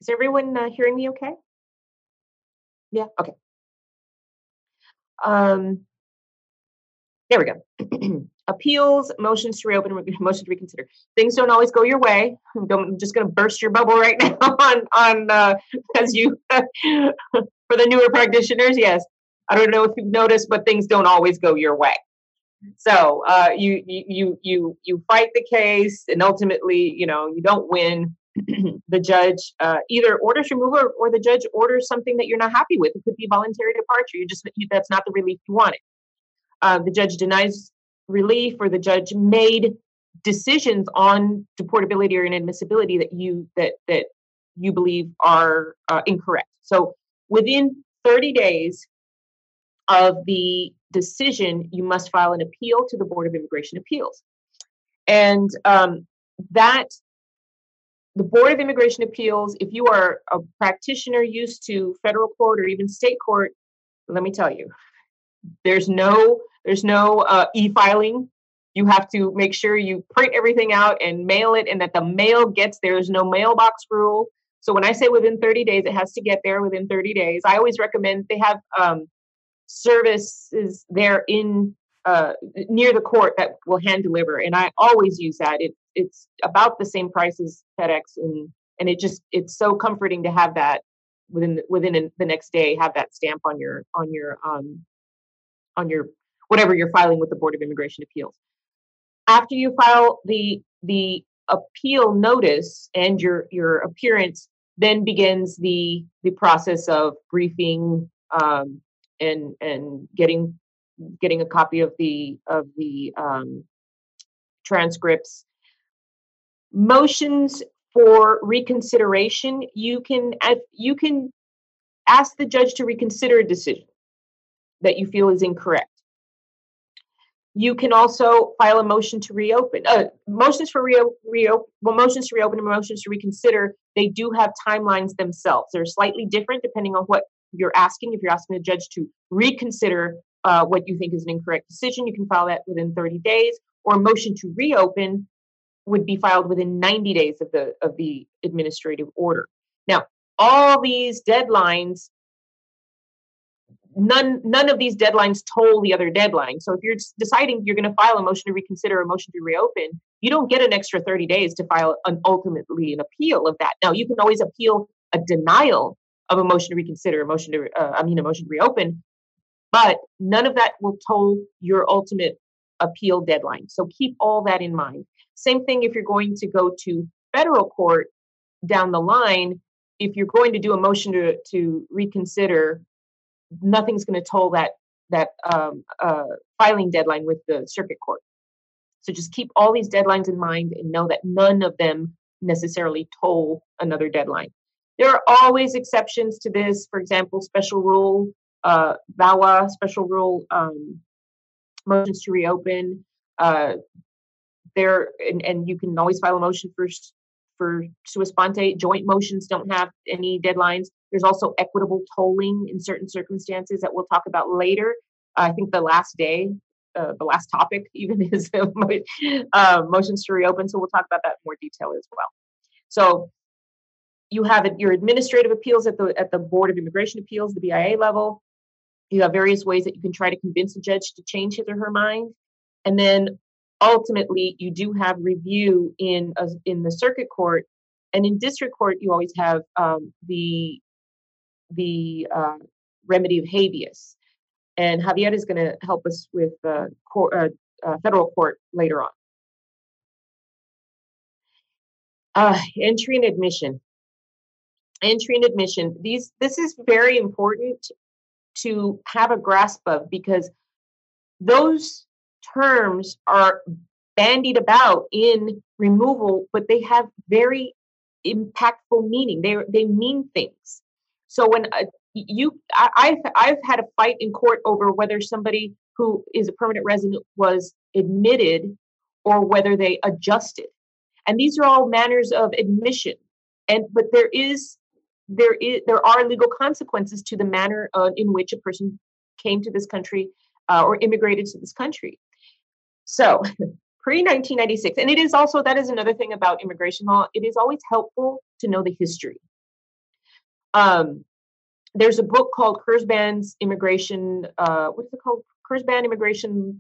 Is everyone hearing me okay? Yeah. Okay. Um, there we go. Appeals, motions to reopen, motion to reconsider. Things don't always go your way. I'm just going to burst your bubble right now on as you for the newer practitioners. Yes, I don't know if you've noticed, but things don't always go your way. So you fight the case, and ultimately, you don't win. The judge either orders removal, or the judge orders something that you're not happy with. It could be voluntary departure. That's not the relief you wanted. The judge denies relief, or the judge made decisions on deportability or inadmissibility that you believe are incorrect. So within 30 days of the decision, you must file an appeal to the Board of Immigration Appeals. And that the Board of Immigration Appeals, if you are a practitioner used to federal court or even state court, let me tell you, there's no e-filing. You have to make sure you print everything out and mail it, and that the mail gets there. There's no mailbox rule. So when I say within 30 days, it has to get there within 30 days. I always recommend they have services there in near the court that will hand deliver, and I always use that. It's about the same price as FedEx, and it's so comforting to have that within the next day, have that stamp on your whatever you're filing with the Board of Immigration Appeals. After you file the appeal notice and your appearance, then begins the process of briefing and getting a copy of the transcripts. Motions for reconsideration, you can ask the judge to reconsider a decision that you feel is incorrect. You can also file a motion to reopen. Motions to reopen and motions to reconsider, they do have timelines themselves. They're slightly different depending on what you're asking. If you're asking the judge to reconsider what you think is an incorrect decision, you can file that within 30 days. Or a motion to reopen would be filed within 90 days of the administrative order. Now, all these deadlines, none of these deadlines toll the other deadline. So if you're deciding you're going to file a motion to reconsider or a motion to reopen, you don't get an extra 30 days to file ultimately an appeal of that. Now, you can always appeal a denial of a motion to reconsider, a motion to reopen, but none of that will toll your ultimate appeal deadline. So keep all that in mind. Same thing if you're going to go to federal court down the line. If you're going to do a motion to reconsider, nothing's going to toll that filing deadline with the circuit court. So just keep all these deadlines in mind and know that none of them necessarily toll another deadline. There are always exceptions to this. For example, special rule, VAWA, special rule, motions to reopen. And you can always file a motion for sua sponte. Joint motions don't have any deadlines. There's also equitable tolling in certain circumstances that we'll talk about later. I think the last topic even is motions to reopen. So we'll talk about that in more detail as well. So you have your administrative appeals at the Board of Immigration Appeals, the BIA level. You have various ways that you can try to convince a judge to change his or her mind. And then ultimately, you do have review in the circuit court. And in district court, you always have the remedy of habeas. And Javier is going to help us with federal court later on. Entry and admission. This is very important to have a grasp of, because those terms are bandied about in removal, but they have very impactful meaning. They mean things. So when I've had a fight in court over whether somebody who is a permanent resident was admitted or whether they adjusted, and these are all manners of admission. But there are legal consequences to the manner in which a person came to this country or immigrated to this country. So pre-1996, and that is another thing about immigration law. It is always helpful to know the history. There's a book called Kurzban's Immigration, what's it called? Kurzban Immigration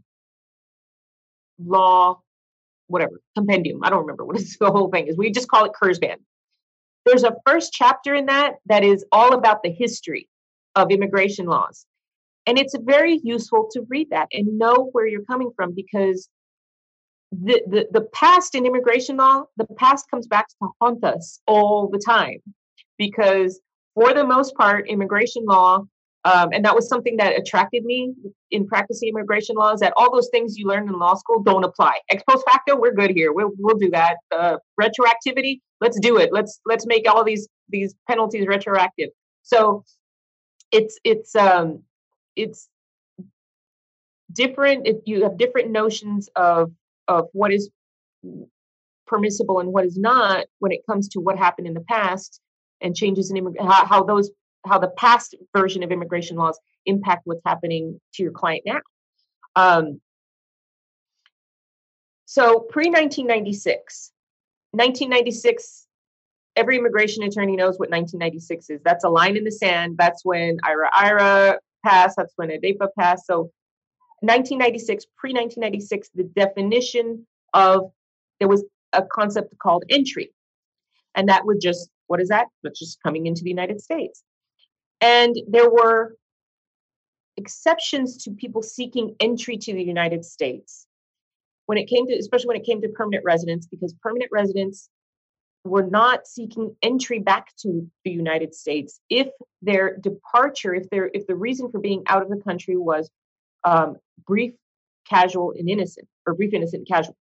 Law, whatever, compendium. I don't remember what the whole thing is. We just call it Kurzban. There's a first chapter in that is all about the history of immigration laws. And it's very useful to read that and know where you're coming from, because the past in immigration law, the past comes back to haunt us all the time, because for the most part, immigration law, and that was something that attracted me in practicing immigration law, is that all those things you learn in law school don't apply. Ex post facto, we're good here. We'll do that. Retroactivity, let's do it. Let's make all these penalties retroactive. So it's different. You have different notions of what is permissible and what is not when it comes to what happened in the past and changes in how the past version of immigration laws impact what's happening to your client now. So pre-1996, 1996, every immigration attorney knows what 1996 is. That's a line in the sand. That's when IRA passed. That's when ADEPA passed. So 1996, pre-1996, the definition of, there was a concept called entry. And that was just, what is that? That's just coming into the United States. And there were exceptions to people seeking entry to the United States when it came to, especially when it came to permanent residents, because permanent residents were not seeking entry back to the United States if their departure, if the reason for being out of the country was brief, casual, and innocent, or brief, innocent, casual.